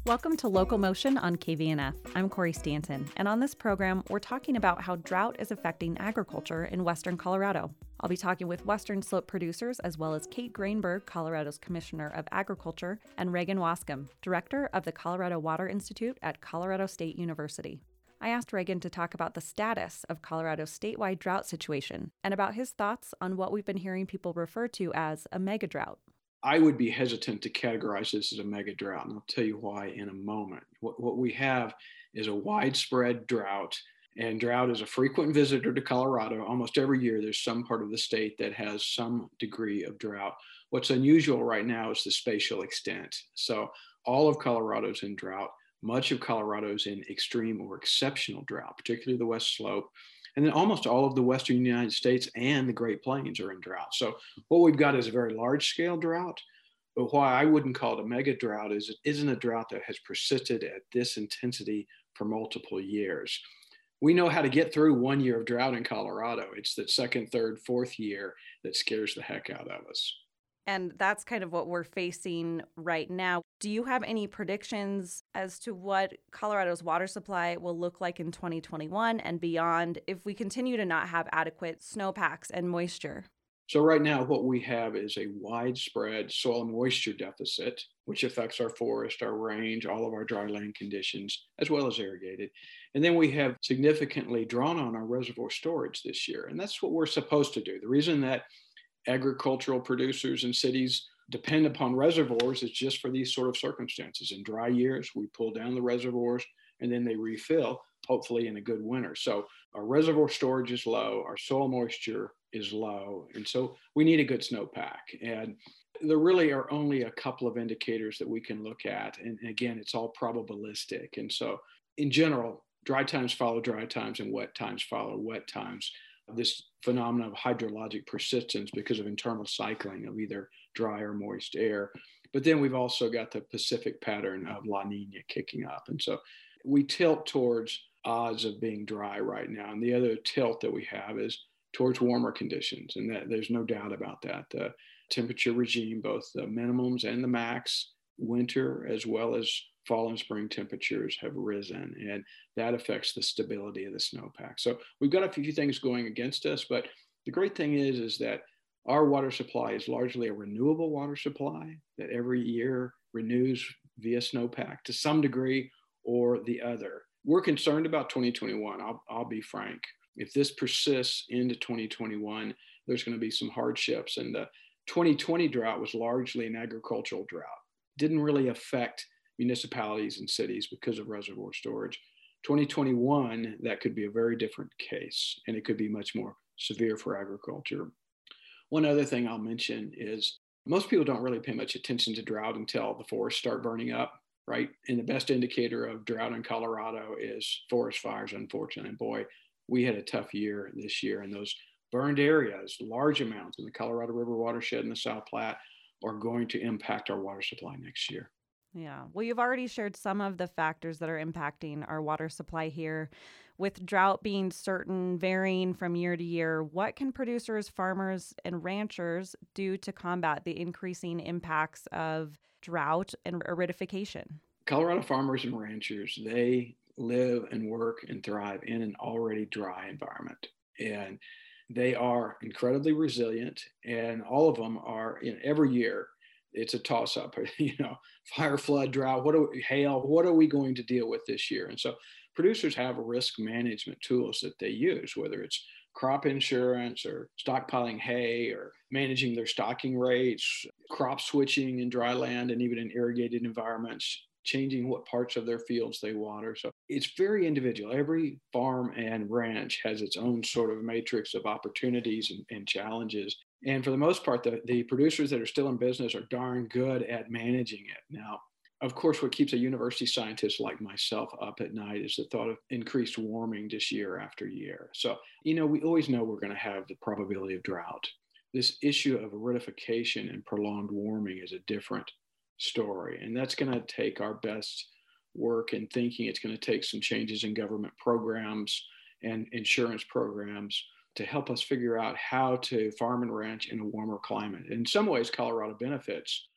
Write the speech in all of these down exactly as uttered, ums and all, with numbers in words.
Welcome to Local Motion on K V N F. I'm Corey Stanton, and on this program, we're talking about how drought is affecting agriculture in western Colorado. I'll be talking with Western Slope producers as well as Kate Grainberg, Colorado's Commissioner of Agriculture, and Reagan Wascom, Director of the Colorado Water Institute at Colorado State University. I asked Reagan to talk about the status of Colorado's statewide drought situation and about his thoughts on what we've been hearing people refer to as a mega drought. I would be hesitant to categorize this as a mega drought, and I'll tell you why in a moment. What, what we have is a widespread drought, and drought is a frequent visitor to Colorado. Almost every year, there's some part of the state that has some degree of drought. What's unusual right now is the spatial extent. So all of Colorado's in drought. Much of Colorado's in extreme or exceptional drought, particularly the West Slope. And then almost all of the western United States and the Great Plains are in drought. So what we've got is a very large scale drought. But why I wouldn't call it a mega drought is it isn't a drought that has persisted at this intensity for multiple years. We know how to get through one year of drought in Colorado. It's the second, third, fourth year that scares the heck out of us. And that's kind of what we're facing right now. Do you have any predictions as to what Colorado's water supply will look like in twenty twenty-one and beyond if we continue to not have adequate snowpacks and moisture? So right now, what we have is a widespread soil moisture deficit, which affects our forest, our range, all of our dry land conditions, as well as irrigated. And then we have significantly drawn on our reservoir storage this year. And that's what we're supposed to do. The reason that agricultural producers and cities depend upon reservoirs is just for these sort of circumstances. In dry years, we pull down the reservoirs and then they refill, hopefully in a good winter. So our reservoir storage is low, our soil moisture is low, and so we need a good snowpack. And there really are only a couple of indicators that we can look at. And again, it's all probabilistic. And so in general, dry times follow dry times and wet times follow wet times. This phenomenon of hydrologic persistence because of internal cycling of either dry or moist air. But then we've also got the Pacific pattern of La Nina kicking up. And so we tilt towards odds of being dry right now. And the other tilt that we have is towards warmer conditions. And that, there's no doubt about that. The temperature regime, both the minimums and the max, winter as well as fall and spring temperatures have risen, and that affects the stability of the snowpack. So we've got a few things going against us, but the great thing is, is that our water supply is largely a renewable water supply that every year renews via snowpack to some degree or the other. We're concerned about twenty twenty-one. I'll, I'll be frank. If this persists into twenty twenty-one, there's going to be some hardships. And the twenty twenty drought was largely an agricultural drought. Didn't really affect municipalities and cities because of reservoir storage. twenty twenty-one, that could be a very different case, and it could be much more severe for agriculture. One other thing I'll mention is most people don't really pay much attention to drought until the forests start burning up, right? And the best indicator of drought in Colorado is forest fires, unfortunately. And boy, we had a tough year this year, and those burned areas, large amounts in the Colorado River watershed and the South Platte, are going to impact our water supply next year. Yeah. Well, you've already shared some of the factors that are impacting our water supply here. With drought being certain, varying from year to year, what can producers, farmers, and ranchers do to combat the increasing impacts of drought and aridification? Colorado farmers and ranchers, they live and work and thrive in an already dry environment. And they are incredibly resilient, and all of them are, in every year, it's a toss-up, you know, fire, flood, drought, what are we, hail, what are we going to deal with this year? And so producers have risk management tools that they use, whether it's crop insurance or stockpiling hay or managing their stocking rates, crop switching in dry land and even in irrigated environments, changing what parts of their fields they water. So it's very individual. Every farm and ranch has its own sort of matrix of opportunities and, and challenges. And for the most part, the, the producers that are still in business are darn good at managing it. Now, of course, what keeps a university scientist like myself up at night is the thought of increased warming just year after year. So, you know, we always know we're going to have the probability of drought. This issue of aridification and prolonged warming is a different story. And that's going to take our best work and thinking. It's going to take some changes in government programs and insurance programs to help us figure out how to farm and ranch in a warmer climate. In some ways, Colorado benefits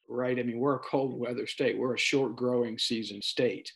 right? I mean, we're a cold weather state. We're a short growing season state.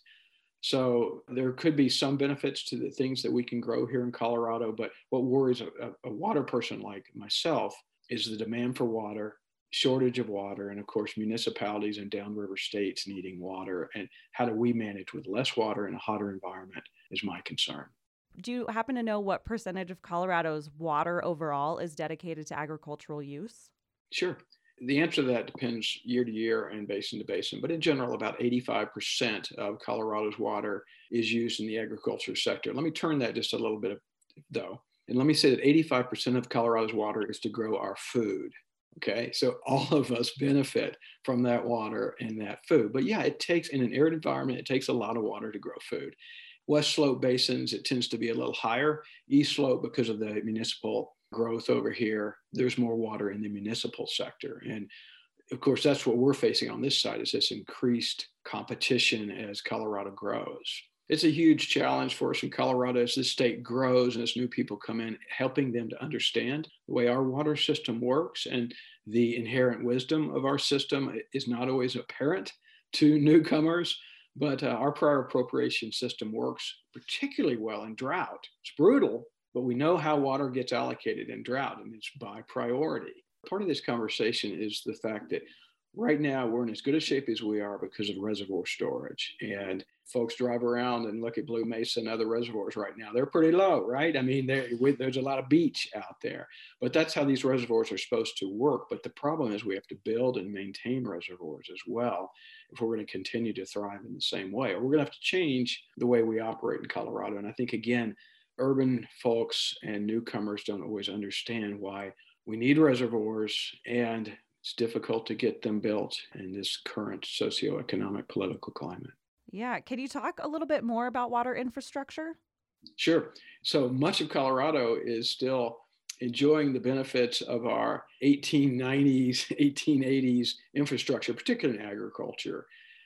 So there could be some benefits to the things that we can grow here in Colorado, but what worries a, a water person like myself is the demand for water, shortage of water, and of course, municipalities and downriver states needing water. And how do we manage with less water in a hotter environment is my concern. Do you happen to know what percentage of Colorado's water overall is dedicated to agricultural use? Sure. The answer to that depends year to year and basin to basin, but in general, about eighty-five percent of Colorado's water is used in the agriculture sector. Let me turn that just a little bit, though, and let me say that eighty-five percent of Colorado's water is to grow our food. Okay, so all of us benefit from that water and that food. But yeah, it takes, in an arid environment, it takes a lot of water to grow food. West Slope basins, it tends to be a little higher. East Slope, because of the municipal growth over here, there's more water in the municipal sector. And of course, that's what we're facing on this side, is this increased competition as Colorado grows. It's a huge challenge for us in Colorado as this state grows and as new people come in, helping them to understand the way our water system works, and the inherent wisdom of our system is not always apparent to newcomers. But uh, our prior appropriation system works particularly well in drought. It's brutal, but we know how water gets allocated in drought, and it's by priority. Part of this conversation is the fact that right now we're in as good a shape as we are because of reservoir storage. And folks drive around and look at Blue Mesa and other reservoirs right now. They're pretty low, right? I mean, there's a lot of beach out there, but that's how these reservoirs are supposed to work. But the problem is we have to build and maintain reservoirs as well if we're going to continue to thrive in the same way. Or we're going to have to change the way we operate in Colorado. And I think, again, urban folks and newcomers don't always understand why we need reservoirs, and it's difficult to get them built in this current socioeconomic political climate. Yeah. Can you talk a little bit more about water infrastructure? Sure. So much of Colorado is still enjoying the benefits of our eighteen nineties, eighteen eighties infrastructure, particularly in agriculture.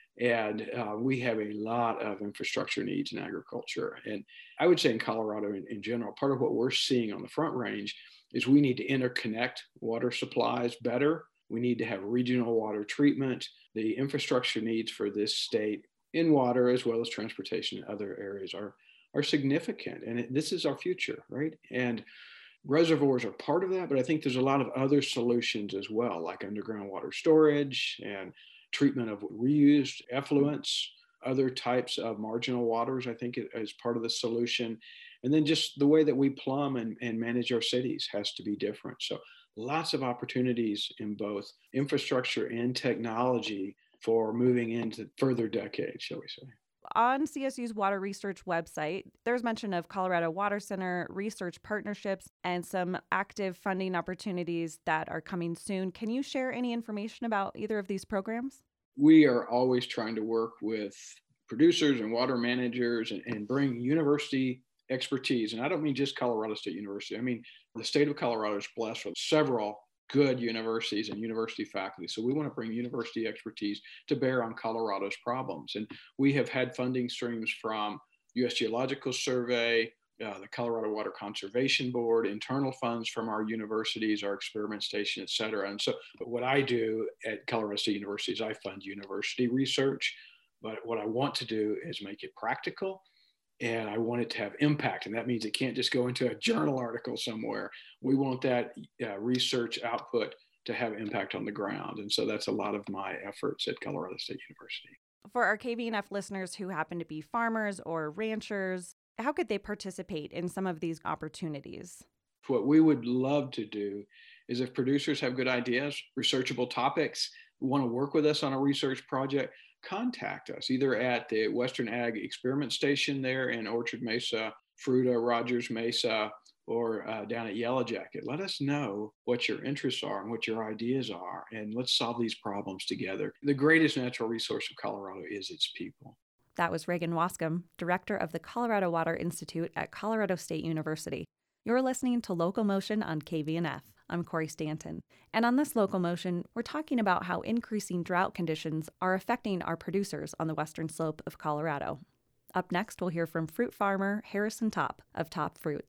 And uh, we have a lot of infrastructure needs in agriculture. And I would say in Colorado in, in general, part of what we're seeing on the Front Range is we need to interconnect water supplies better. We need to have regional water treatment. The infrastructure needs for this state in water, as well as transportation in other areas, are, are significant. And it, this is our future, right? And reservoirs are part of that, but I think there's a lot of other solutions as well, like underground water storage and treatment of reused effluents, other types of marginal waters, I think is part of the solution. And then just the way that we plumb and, and manage our cities has to be different. So lots of opportunities in both infrastructure and technology for moving into further decades, shall we say. On C S U's water research website, there's mention of Colorado Water Center, research partnerships, and some active funding opportunities that are coming soon. Can you share any information about either of these programs? We are always trying to work with producers and water managers and, and bring university expertise. And I don't mean just Colorado State University. I mean, the state of Colorado is blessed with several good universities and university faculty. So we want to bring university expertise to bear on Colorado's problems. And we have had funding streams from U S Geological Survey, uh, the Colorado Water Conservation Board, internal funds from our universities, our experiment station, et cetera. And so but what I do at Colorado State University is I fund university research. But what I want to do is make it practical, and I want it to have impact. And that means it can't just go into a journal article somewhere. We want that uh, research output to have impact on the ground. And so that's a lot of my efforts at Colorado State University. For our K V N F listeners who happen to be farmers or ranchers, how could they participate in some of these opportunities? What we would love to do is, if producers have good ideas, researchable topics, want to work with us on a research project, contact us either at the Western Ag Experiment Station there in Orchard Mesa, Fruita, Rogers Mesa, or uh, down at Yellow Jacket. Let us know what your interests are and what your ideas are, and let's solve these problems together. The greatest natural resource of Colorado is its people. That was Reagan Wascom, director of the Colorado Water Institute at Colorado State University. You're listening to Local Motion on K V N F. I'm Corey Stanton. And on this Local Motion, we're talking about how increasing drought conditions are affecting our producers on the western slope of Colorado. Up next, we'll hear from fruit farmer Harrison Top of Top Fruits.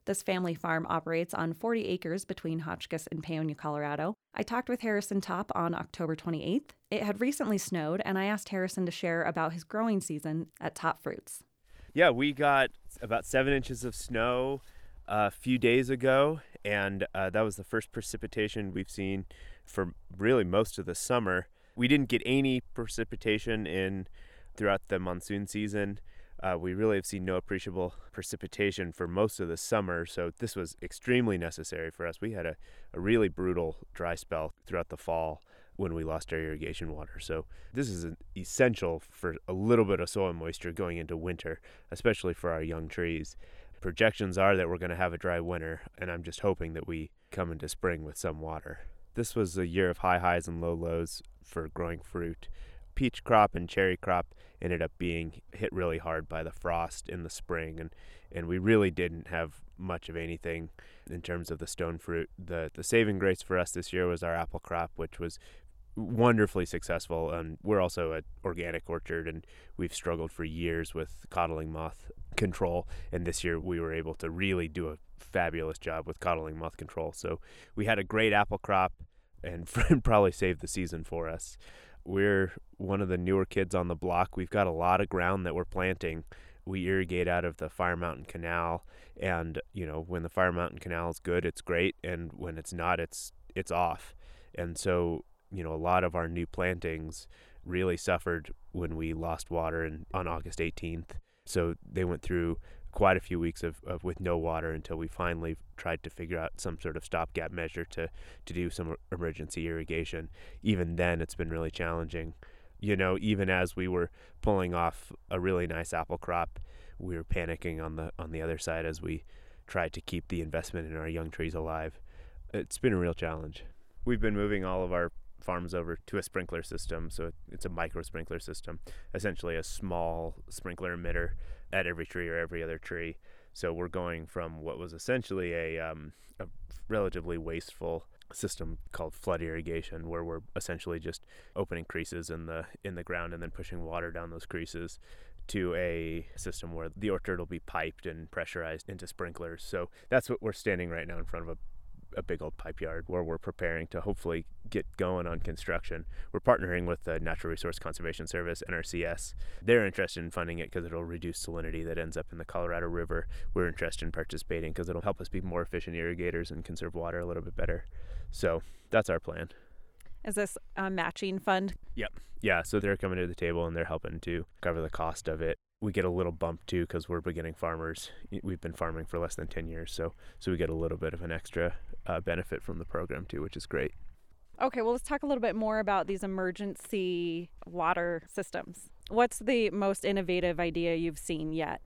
This family farm operates on forty acres between Hotchkiss and Paonia, Colorado. I talked with Harrison Topp on October twenty-eighth. It had recently snowed, and I asked Harrison to share about his growing season at Topp Fruits. Yeah, we got about seven inches of snow a few days ago, and uh, that was the first precipitation we've seen for really most of the summer. We didn't get any precipitation in throughout the monsoon season. Uh, we really have seen no appreciable precipitation for most of the summer, so this was extremely necessary for us. We had a, a really brutal dry spell throughout the fall when we lost our irrigation water. So this is essential for a little bit of soil moisture going into winter, especially for our young trees. Projections are that we're going to have a dry winter, and I'm just hoping that we come into spring with some water. This was a year of high highs and low lows for growing fruit. Peach crop and cherry crop ended up being hit really hard by the frost in the spring, and, and we really didn't have much of anything in terms of the stone fruit. The the saving grace for us this year was our apple crop, which was wonderfully successful, and we're also an organic orchard, and we've struggled for years with codling moth control, and this year we were able to really do a fabulous job with codling moth control. So we had a great apple crop, and probably saved the season for us. We're one of the newer kids on the block. We've got a lot of ground that we're planting. We irrigate out of the Fire Mountain Canal, and you know, when the Fire Mountain Canal is good, it's great, and when it's not, it's it's off. And so, you know, a lot of our new plantings really suffered when we lost water in, on August eighteenth. So they went through quite a few weeks of, of with no water until we finally tried to figure out some sort of stopgap measure to, to do some emergency irrigation. Even then, it's been really challenging. You know, even as we were pulling off a really nice apple crop, we were panicking on the on the other side as we tried to keep the investment in our young trees alive. It's been a real challenge. We've been moving all of our farms over to a sprinkler system, so it's a micro sprinkler system, essentially a small sprinkler emitter at every tree or every other tree. So we're going from what was essentially a, um, a relatively wasteful system called flood irrigation, where we're essentially just opening creases in the in the ground and then pushing water down those creases, to a system where the orchard will be piped and pressurized into sprinklers. So that's what we're standing right now in front of a a big old pipe yard where we're preparing to hopefully get going on construction. We're partnering with the Natural Resource Conservation Service, N R C S. They're interested in funding it because it'll reduce salinity that ends up in the Colorado River. We're interested in participating because it'll help us be more efficient irrigators and conserve water a little bit better. So that's our plan. Is this a matching fund? Yep. Yeah, so they're coming to the table and they're helping to cover the cost of it. We get a little bump too because we're beginning farmers. We've been farming for less than ten years, so so we get a little bit of an extra uh, benefit from the program too, which is great. Okay, well, let's talk a little bit more about these emergency water systems. What's the most innovative idea you've seen yet?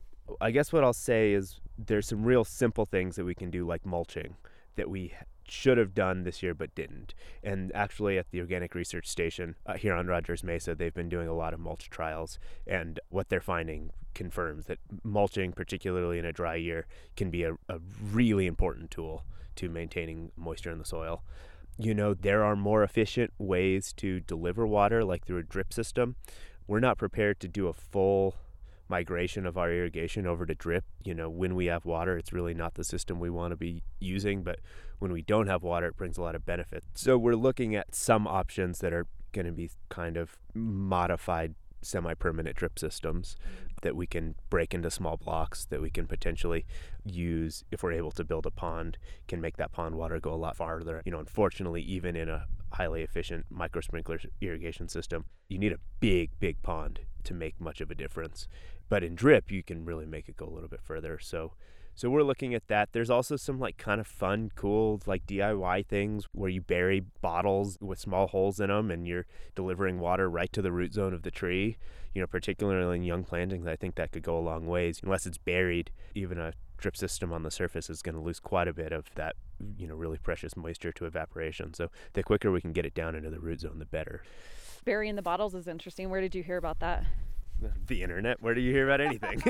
I guess what I'll say is there's some real simple things that we can do, like mulching, that we should have done this year but didn't. And actually at the Organic Research Station uh, here on Rogers Mesa, they've been doing a lot of mulch trials, and what they're finding confirms that mulching, particularly in a dry year, can be a, a really important tool to maintaining moisture in the soil. You know, there are more efficient ways to deliver water, like through a drip system. We're not prepared to do a full migration of our irrigation over to drip. You know, when we have water, it's really not the system we want to be using, but when we don't have water, it brings a lot of benefit. So we're looking at some options that are going to be kind of modified semi-permanent drip systems that we can break into small blocks that we can potentially use if we're able to build a pond, can make that pond water go a lot farther. You know, unfortunately, even in a highly efficient micro sprinkler irrigation system, you need a big, big pond to make much of a difference. But in drip, you can really make it go a little bit further. So So we're looking at that. There's also some like kind of fun, cool, like D I Y things where you bury bottles with small holes in them and you're delivering water right to the root zone of the tree. You know, particularly in young plantings, I think that could go a long ways. Unless it's buried, even a drip system on the surface is going to lose quite a bit of that, you know, really precious moisture to evaporation. So the quicker we can get it down into the root zone, the better. Burying the bottles is interesting. Where did you hear about that? The internet. Where do you hear about anything?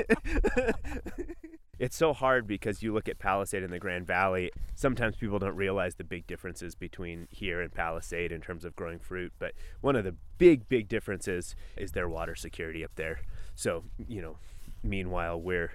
It's so hard because you look at Palisade in the Grand Valley. Sometimes people don't realize the big differences between here and Palisade in terms of growing fruit. But one of the big, big differences is their water security up there. So, you know, meanwhile, we're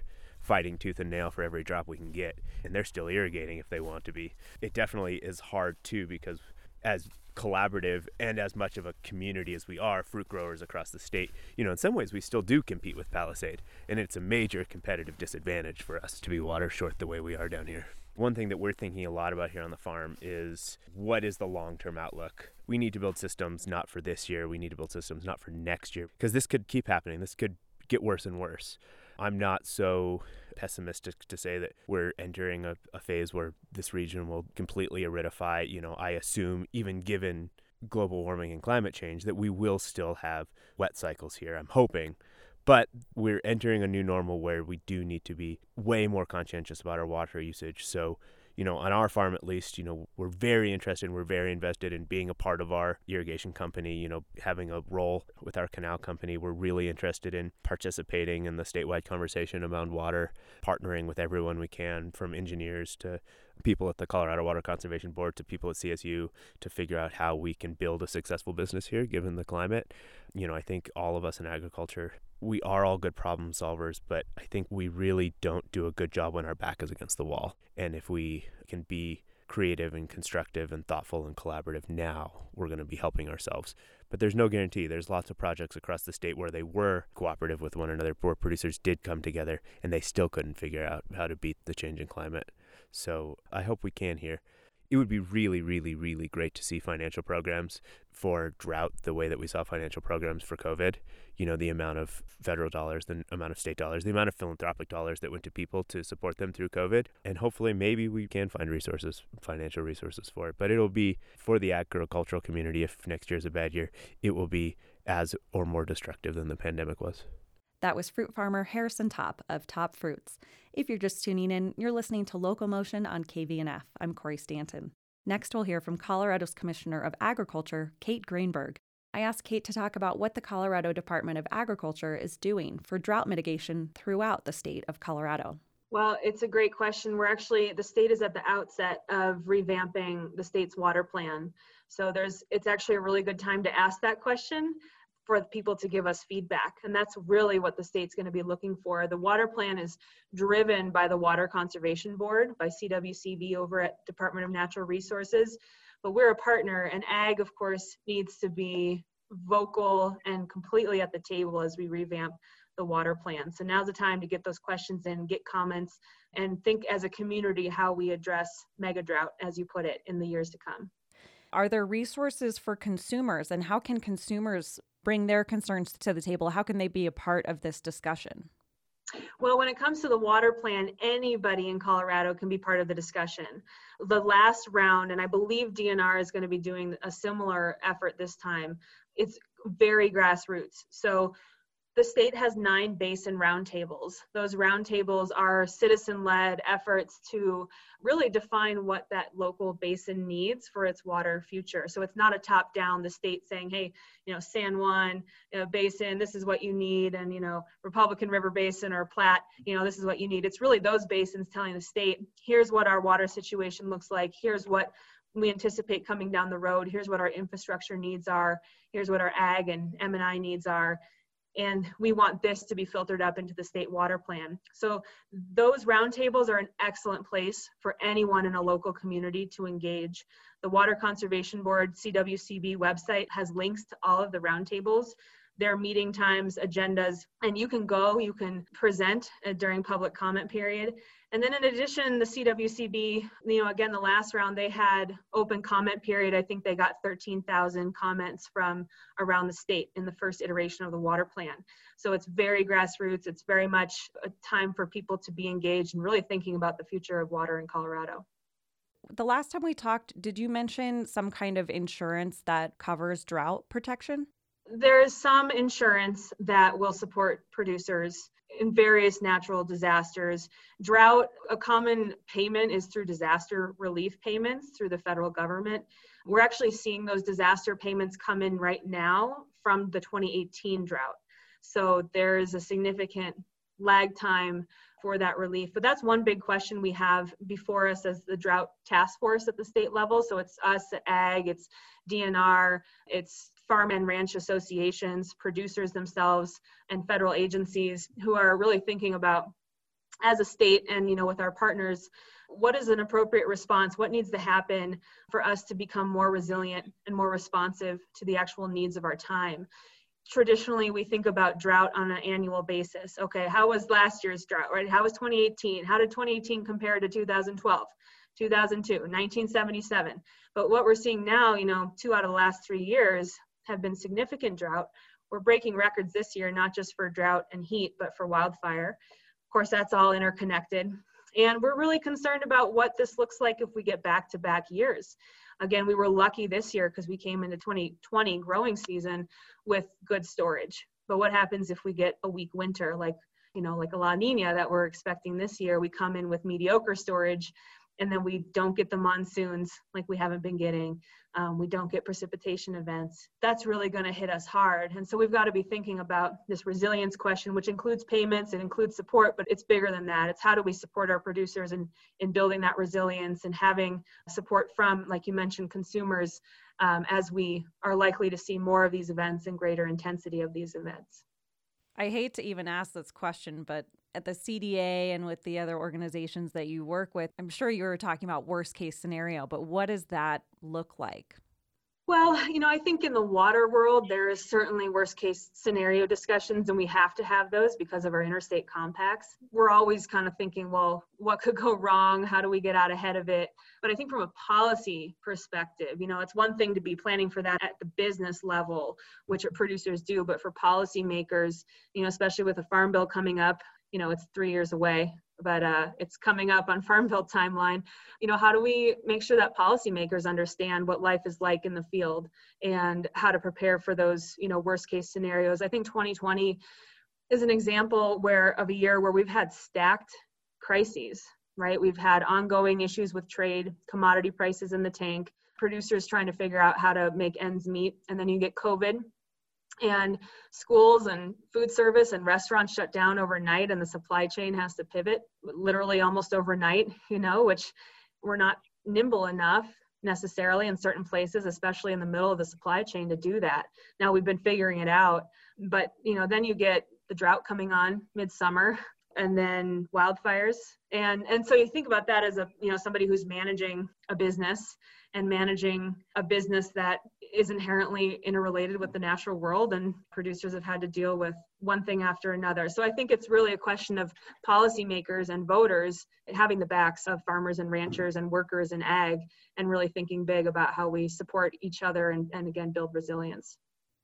fighting tooth and nail for every drop we can get, and they're still irrigating if they want to be. It definitely is hard too, because as collaborative and as much of a community as we are, fruit growers across the state, you know, in some ways we still do compete with Palisade, and it's a major competitive disadvantage for us to be water short the way we are down here. One thing that we're thinking a lot about here on the farm is, what is the long-term outlook? We need to build systems not for this year. We need to build systems not for next year, because this could keep happening. This could get worse and worse. I'm not so pessimistic to say that we're entering a, a phase where this region will completely aridify. You know, I assume, even given global warming and climate change, that we will still have wet cycles here. I'm hoping. But we're entering a new normal where we do need to be way more conscientious about our water usage. So, you know, on our farm at least, you know, we're very interested and we're very invested in being a part of our irrigation company, you know, having a role with our canal company. We're really interested in participating in the statewide conversation around water, partnering with everyone we can, from engineers to people at the Colorado Water Conservation Board to people at C S U, to figure out how we can build a successful business here given the climate. You know, I think all of us in agriculture, we are all good problem solvers, but I think we really don't do a good job when our back is against the wall. And if we can be creative and constructive and thoughtful and collaborative now, we're going to be helping ourselves. But there's no guarantee. There's lots of projects across the state where they were cooperative with one another, where producers did come together and they still couldn't figure out how to beat the changing climate. So I hope we can here. It would be really, really, really great to see financial programs for drought the way that we saw financial programs for COVID. You know, the amount of federal dollars, the amount of state dollars, the amount of philanthropic dollars that went to people to support them through COVID. And hopefully maybe we can find resources, financial resources for it. But it'll be for the agricultural community. If next year's a bad year, it will be as or more destructive than the pandemic was. That was fruit farmer Harrison Top of Top Fruits. If you're just tuning in, you're listening to Local Motion on K V N F. I'm Corey Stanton. Next, we'll hear from Colorado's Commissioner of Agriculture, Kate Grainberg. I asked Kate to talk about what the Colorado Department of Agriculture is doing for drought mitigation throughout the state of Colorado. Well, it's a great question. We're actually, the state is at the outset of revamping the state's water plan. So there's, it's actually a really good time to ask that question for people to give us feedback. And that's really what the state's going to be looking for. The water plan is driven by the Water Conservation Board, by C W C B over at Department of Natural Resources. But we're a partner, and ag, of course, needs to be vocal and completely at the table as we revamp the water plan. So now's the time to get those questions in, get comments, and think as a community how we address mega drought, as you put it, in the years to come. Are there resources for consumers, and how can consumers bring their concerns to the table? How can they be a part of this discussion? Well, when it comes to the water plan, anybody in Colorado can be part of the discussion. The last round, and I believe D N R is going to be doing a similar effort this time, it's very grassroots. So the state has nine basin roundtables. Those roundtables are citizen-led efforts to really define what that local basin needs for its water future. So it's not a top-down, the state saying, hey, you know, San Juan you know, Basin, this is what you need, and, you know, Republican River Basin or Platte, you know, this is what you need. It's really those basins telling the state, here's what our water situation looks like, here's what we anticipate coming down the road, here's what our infrastructure needs are, here's what our ag and M and I needs are. And we want this to be filtered up into the state water plan. So those roundtables are an excellent place for anyone in a local community to engage. The Water Conservation Board C W C B website has links to all of the roundtables, their meeting times, agendas, and you can go, you can present uh, during public comment period. And then in addition, the C W C B, you know, again, the last round, they had open comment period. I think they got thirteen thousand comments from around the state in the first iteration of the water plan. So it's very grassroots. It's very much a time for people to be engaged and really thinking about the future of water in Colorado. The last time we talked, did you mention some kind of insurance that covers drought protection? There is some insurance that will support producers in various natural disasters. Drought, a common payment is through disaster relief payments through the federal government. We're actually seeing those disaster payments come in right now from the twenty eighteen drought. So there is a significant lag time for that relief. But that's one big question we have before us as the drought task force at the state level. So it's us at ag, it's D N R, it's farm and ranch associations, producers themselves, and federal agencies who are really thinking about as a state and, you know, with our partners, what is an appropriate response? What needs to happen for us to become more resilient and more responsive to the actual needs of our time? Traditionally, we think about drought on an annual basis. Okay, how was last year's drought, right? How was twenty eighteen? How did twenty eighteen compare to two thousand twelve, two thousand two, nineteen seventy-seven? But what we're seeing now, you know, two out of the last three years have been significant drought. We're breaking records this year, not just for drought and heat, but for wildfire. Of course, that's all interconnected. And we're really concerned about what this looks like if we get back-to-back years. Again, we were lucky this year because we came into twenty twenty growing season with good storage. But what happens if we get a weak winter, like, you know, like a La Nina that we're expecting this year? We come in with mediocre storage, and then we don't get the monsoons like we haven't been getting. Um, we don't get precipitation events. That's really going to hit us hard. And so we've got to be thinking about this resilience question, which includes payments, it includes support, but it's bigger than that. It's how do we support our producers in, in building that resilience and having support from, like you mentioned, consumers um, as we are likely to see more of these events and greater intensity of these events. I hate to even ask this question, but at the C D A and with the other organizations that you work with, I'm sure you were talking about worst case scenario, but what does that look like? Well, you know, I think in the water world, there is certainly worst case scenario discussions, and we have to have those because of our interstate compacts. We're always kind of thinking, well, what could go wrong? How do we get out ahead of it? But I think from a policy perspective, you know, it's one thing to be planning for that at the business level, which producers do, but for policymakers, you know, especially with the Farm Bill coming up, you know, it's three years away, but uh, it's coming up on Farm Bill timeline. You know, how do we make sure that policymakers understand what life is like in the field and how to prepare for those, you know, worst case scenarios? I think twenty twenty is an example where of a year where we've had stacked crises, right? We've had ongoing issues with trade, commodity prices in the tank, producers trying to figure out how to make ends meet, and then you get COVID. And schools and food service and restaurants shut down overnight, and the supply chain has to pivot literally almost overnight, you know, which we're not nimble enough necessarily in certain places, especially in the middle of the supply chain, to do that. Now we've been figuring it out, but, you know, then you get the drought coming on midsummer and then wildfires. And, and so you think about that as a, you know, somebody who's managing a business and managing a business that is inherently interrelated with the natural world, and producers have had to deal with one thing after another. So I think it's really a question of policymakers and voters having the backs of farmers and ranchers and workers in ag, and really thinking big about how we support each other and, and again, build resilience.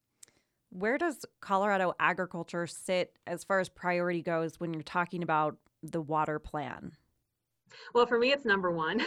Where does Colorado agriculture sit as far as priority goes when you're talking about the water plan? Well, for me, it's number one.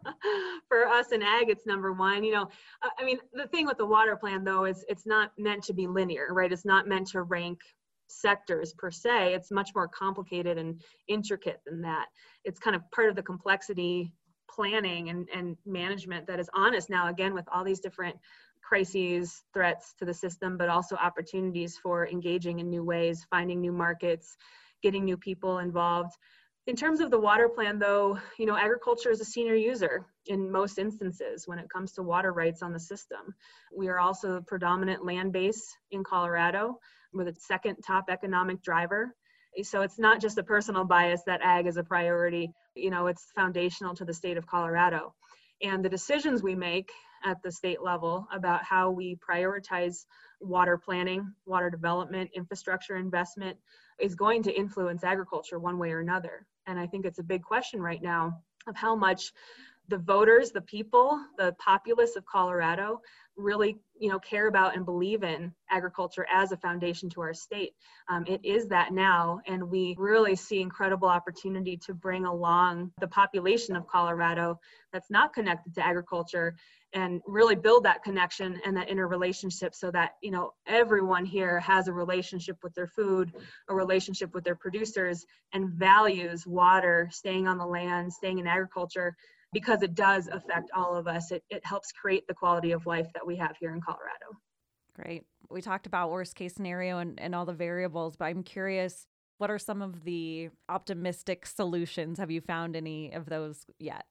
For us in ag, it's number one. You know, I mean, the thing with the water plan, though, is it's not meant to be linear, right? It's not meant to rank sectors per se. It's much more complicated and intricate than that. It's kind of part of the complexity planning and, and management that is on us now, again, with all these different crises, threats to the system, but also opportunities for engaging in new ways, finding new markets, getting new people involved. In terms of the water plan, though, you know, agriculture is a senior user in most instances when it comes to water rights on the system. We are also the predominant land base in Colorado. We're the second top economic driver. So it's not just a personal bias that ag is a priority. You know, it's foundational to the state of Colorado. And the decisions we make at the state level about how we prioritize water planning, water development, infrastructure investment is going to influence agriculture one way or another. And I think it's a big question right now of how much the voters, the people, the populace of Colorado really, you know, care about and believe in agriculture as a foundation to our state. Um, it is that now, and we really see incredible opportunity to bring along the population of Colorado that's not connected to agriculture and really build that connection and that interrelationship so that, you know, everyone here has a relationship with their food, a relationship with their producers, and values water, staying on the land, staying in agriculture, because it does affect all of us. It, it helps create the quality of life that we have here in Colorado. Great. We talked about worst case scenario and, and all the variables, but I'm curious, what are some of the optimistic solutions? Have you found any of those yet?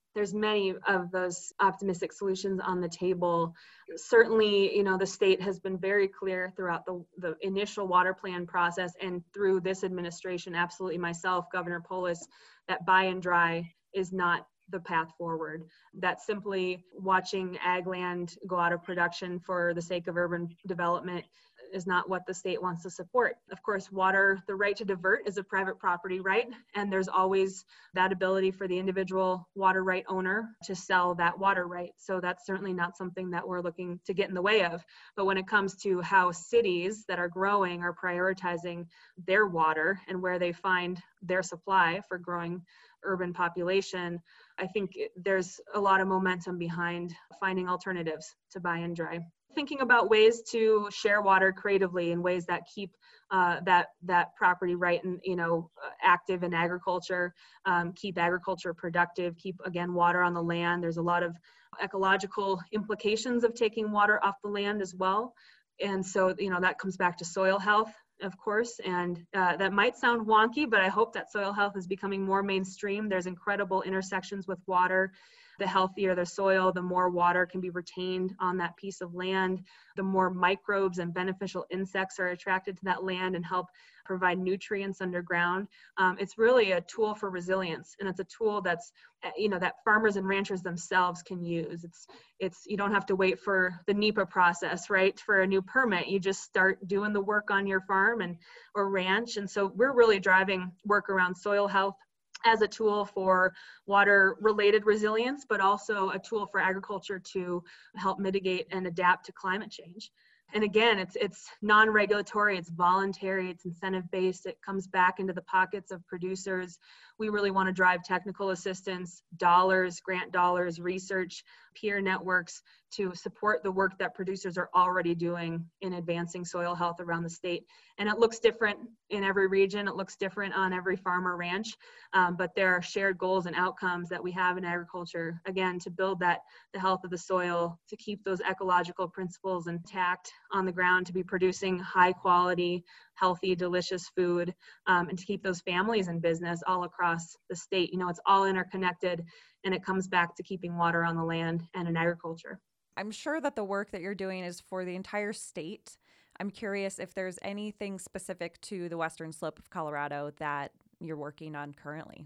there's many of those optimistic solutions on the table. Certainly, you know, the state has been very clear throughout the, the initial water plan process and through this administration, absolutely myself, Governor Polis, that buy and dry is not the path forward. That simply watching ag land go out of production for the sake of urban development is not what the state wants to support. Of course, water, the right to divert is a private property right, and there's always that ability for the individual water right owner to sell that water right. So that's certainly not something that we're looking to get in the way of. But when it comes to how cities that are growing are prioritizing their water and where they find their supply for growing urban population, I think there's a lot of momentum behind finding alternatives to buy and dry. Thinking about ways to share water creatively in ways that keep uh, that that property right and you know uh, active in agriculture, um, keep agriculture productive, keep again water on the land. There's a lot of ecological implications of taking water off the land as well, and so you know that comes back to soil health, of course, and uh, that might sound wonky, but I hope that soil health is becoming more mainstream. There's incredible intersections with water. The healthier the soil, the more water can be retained on that piece of land, the more microbes and beneficial insects are attracted to that land and help provide nutrients underground. Um, it's really a tool for resilience, and it's a tool that's, you know, that farmers and ranchers themselves can use. It's, it's, you don't have to wait for the NEPA process, right, for a new permit. You just start doing the work on your farm and or ranch. And so we're really driving work around soil health as a tool for water related resilience, but also a tool for agriculture to help mitigate and adapt to climate change. And again, it's it's non-regulatory, it's voluntary, it's incentive-based, it comes back into the pockets of producers. We really want to drive technical assistance, dollars, grant dollars, research, peer networks to support the work that producers are already doing in advancing soil health around the state. And it looks different in every region, it looks different on every farm or ranch, um, but there are shared goals and outcomes that we have in agriculture, again, to build that, the health of the soil, to keep those ecological principles intact on the ground, to be producing high quality, healthy, delicious food, um, and to keep those families in business all across the state. You know, it's all interconnected, and it comes back to keeping water on the land and in agriculture. I'm sure that the work that you're doing is for the entire state. I'm curious if there's anything specific to the western slope of Colorado that you're working on currently.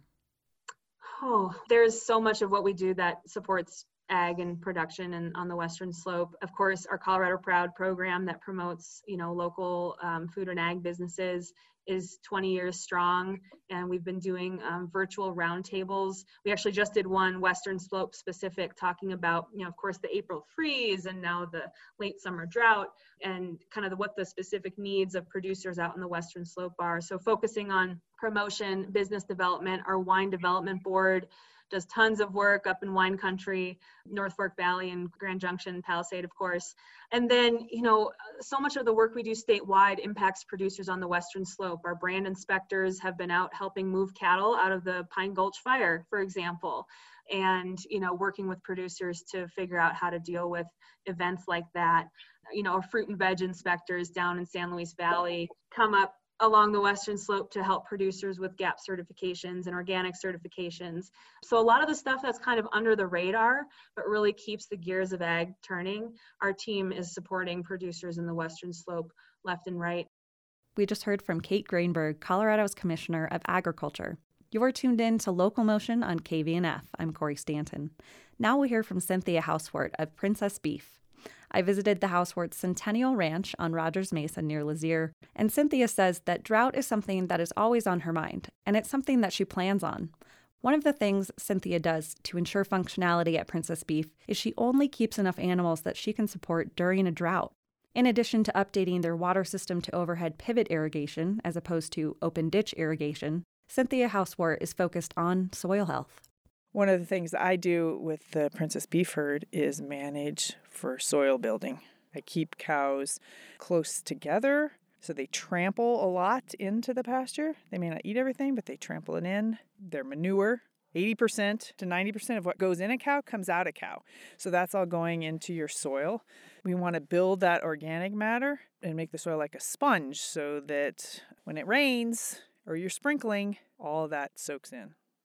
Oh, there's so much of what we do that supports ag and production and on the western slope. Of course, our Colorado Proud program that promotes, you know, local um, food and ag businesses is twenty years strong, and we've been doing um, virtual roundtables. We actually just did one western slope specific, talking about, you know, of course, the April freeze and now the late summer drought, and kind of the, what the specific needs of producers out in the western slope are. So focusing on promotion, business development, our wine development board does tons of work up in wine country, North Fork Valley and Grand Junction, Palisade, of course. And then, you know, so much of the work we do statewide impacts producers on the western slope. Our brand inspectors have been out helping move cattle out of the Pine Gulch fire, for example, and, you know, working with producers to figure out how to deal with events like that. You know, our fruit and veg inspectors down in San Luis Valley come up along the western slope to help producers with GAP certifications and organic certifications. So a lot of the stuff that's kind of under the radar, but really keeps the gears of ag turning, our team is supporting producers in the western slope left and right. We just heard from Kate Grainberg, Colorado's Commissioner of Agriculture. You're tuned in to Local Motion on K V N F. I'm Corey Stanton. Now we'll hear from Cynthia Housewort of Princess Beef. I visited the Houseworts Centennial Ranch on Rogers Mesa near Lazier, and Cynthia says that drought is something that is always on her mind, and it's something that she plans on. One of the things Cynthia does to ensure functionality at Princess Beef is she only keeps enough animals that she can support during a drought. In addition to updating their water system to overhead pivot irrigation as opposed to open ditch irrigation, Cynthia Housewort is focused on soil health. One of the things I do with the Princess Beef herd is manage for soil building. I keep cows close together so they trample a lot into the pasture. They may not eat everything, but they trample it in. Their manure, eighty percent to ninety percent of what goes in a cow comes out of cow. So that's all going into your soil. We want to build that organic matter and make the soil like a sponge so that when it rains or you're sprinkling, all that soaks in.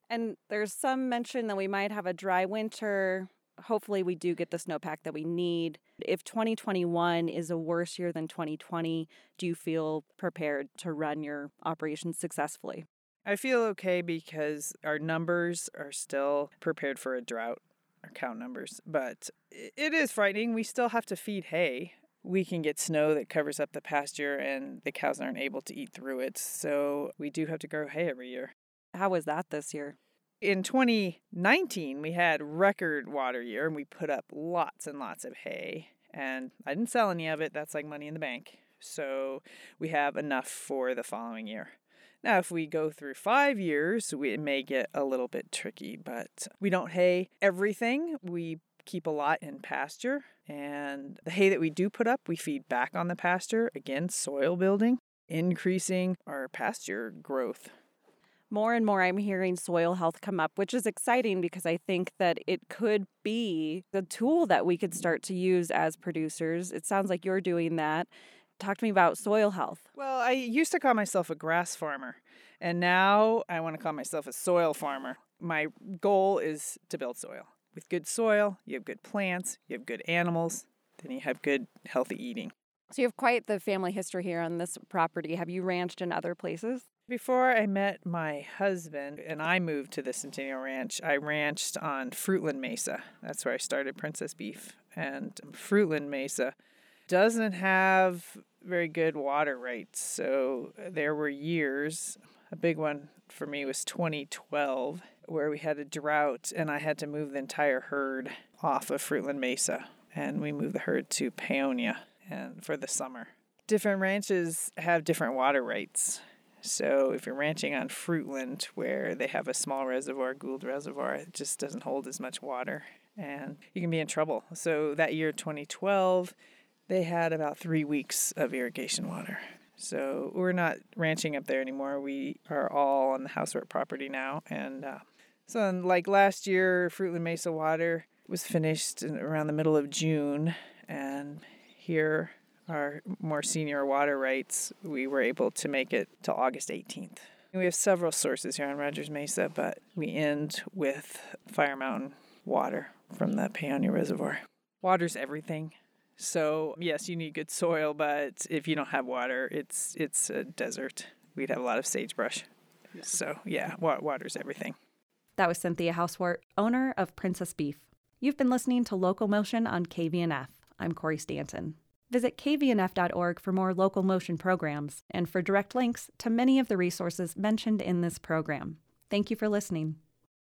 And there's some mention that we might have a dry winter. Hopefully we do get the snowpack that we need. If twenty twenty-one is a worse year than twenty twenty, do you feel prepared to run your operations successfully? I feel okay because our numbers are still prepared for a drought, our cow numbers. But it is frightening. We still have to feed hay. We can get snow that covers up the pasture and the cows aren't able to eat through it. So we do have to grow hay every year. How was that this year? In twenty nineteen, we had record water year and we put up lots and lots of hay. And I didn't sell any of it. That's like money in the bank. So we have enough for the following year. Now, if we go through five years, we, it may get a little bit tricky, but we don't hay everything. We keep a lot in pasture, and the hay that we do put up, we feed back on the pasture. Again, soil building, increasing our pasture growth. More and more I'm hearing soil health come up, which is exciting because I think that it could be the tool that we could start to use as producers. It sounds like you're doing that. Talk to me about soil health. Well, I used to call myself a grass farmer, and now I want to call myself a soil farmer. My goal is to build soil. With good soil, you have good plants, you have good animals, then you have good, healthy eating. So you have quite the family history here on this property. Have you ranched in other places? Before I met my husband and I moved to the Centennial Ranch, I ranched on Fruitland Mesa. That's where I started Princess Beef. And Fruitland Mesa doesn't have very good water rights. So there were years, a big one for me was twenty twelve, where we had a drought and I had to move the entire herd off of Fruitland Mesa. And we moved the herd to Paonia and for the summer. Different ranches have different water rights. So if you're ranching on Fruitland, where they have a small reservoir, Gould Reservoir, it just doesn't hold as much water and you can be in trouble. So that year, twenty twelve, they had about three weeks of irrigation water. So we're not ranching up there anymore. We are all on the housework property now. And uh, so like last year, Fruitland Mesa water was finished in, around the middle of June. And here, our more senior water rights, we were able to make it till August eighteenth. We have several sources here on Rogers Mesa, but we end with Fire Mountain water from the Paonia Reservoir. Water's everything. So, yes, you need good soil, but if you don't have water, it's it's a desert. We'd have a lot of sagebrush. So, yeah, water's everything. That was Cynthia Housewart, owner of Princess Beef. You've been listening to Local Motion on K V N F. I'm Corey Stanton. Visit K V N F dot org for more Local Motion programs and for direct links to many of the resources mentioned in this program. Thank you for listening.